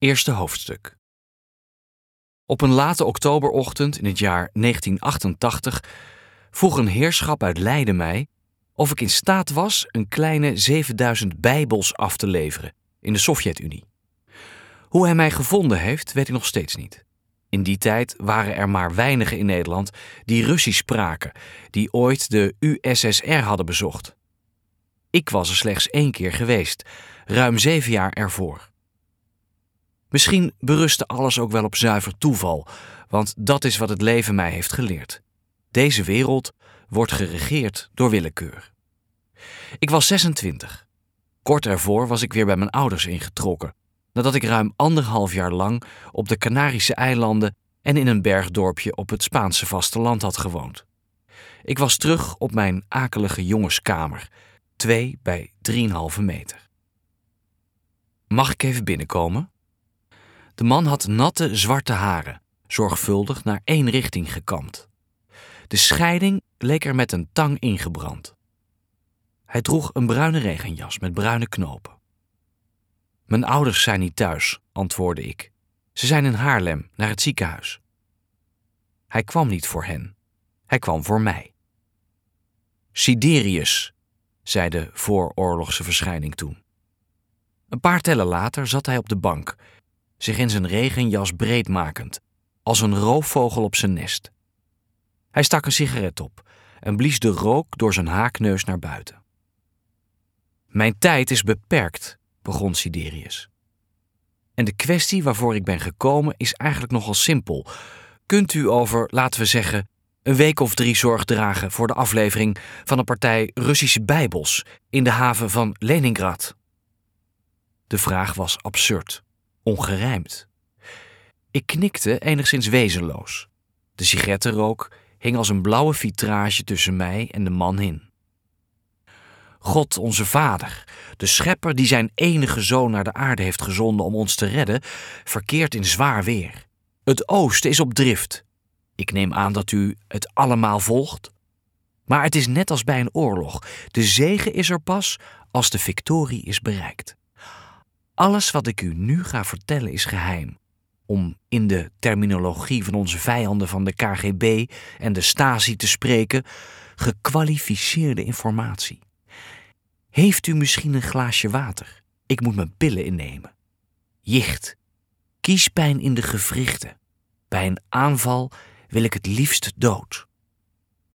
Eerste hoofdstuk. Op een late oktoberochtend in het jaar 1988 vroeg een heerschap uit Leiden mij of ik in staat was een kleine 7000 bijbels af te leveren in de Sovjet-Unie. Hoe hij mij gevonden heeft, weet ik nog steeds niet. In die tijd waren er maar weinigen in Nederland die Russisch spraken, die ooit de USSR hadden bezocht. Ik was er slechts 1 keer geweest, ruim 7 jaar ervoor. Misschien berustte alles ook wel op zuiver toeval, want dat is wat het leven mij heeft geleerd. Deze wereld wordt geregeerd door willekeur. Ik was 26. Kort ervoor was ik weer bij mijn ouders ingetrokken, nadat ik ruim 1,5 jaar lang op de Canarische eilanden en in een bergdorpje op het Spaanse vasteland had gewoond. Ik was terug op mijn akelige jongenskamer, 2 bij 3,5 meter. Mag ik even binnenkomen? De man had natte, zwarte haren, zorgvuldig naar 1 richting gekamd. De scheiding leek er met een tang ingebrand. Hij droeg een bruine regenjas met bruine knopen. Mijn ouders zijn niet thuis, antwoordde ik. Ze zijn in Haarlem, naar het ziekenhuis. Hij kwam niet voor hen. Hij kwam voor mij. Siderius, zei de vooroorlogse verschijning toen. Een paar tellen later zat hij op de bank, zich in zijn regenjas breed makend, als een roofvogel op zijn nest. Hij stak een sigaret op en blies de rook door zijn haakneus naar buiten. Mijn tijd is beperkt, begon Siderius. En de kwestie waarvoor ik ben gekomen is eigenlijk nogal simpel. Kunt u over, laten we zeggen, 1 week of 3 zorg dragen voor de aflevering van een partij Russische bijbels in de haven van Leningrad? De vraag was absurd, ongerijmd. Ik knikte enigszins wezenloos. De sigarettenrook hing als een blauwe vitrage tussen mij en de man in. God, onze Vader, de schepper die zijn enige zoon naar de aarde heeft gezonden om ons te redden, verkeert in zwaar weer. Het oosten is op drift. Ik neem aan dat u het allemaal volgt. Maar het is net als bij een oorlog. De zege is er pas als de victorie is bereikt. Alles wat ik u nu ga vertellen is geheim. Om in de terminologie van onze vijanden van de KGB en de Stasi te spreken, gekwalificeerde informatie. Heeft u misschien een glaasje water? Ik moet mijn pillen innemen. Jicht. Kiespijn in de gewrichten. Bij een aanval wil ik het liefst dood.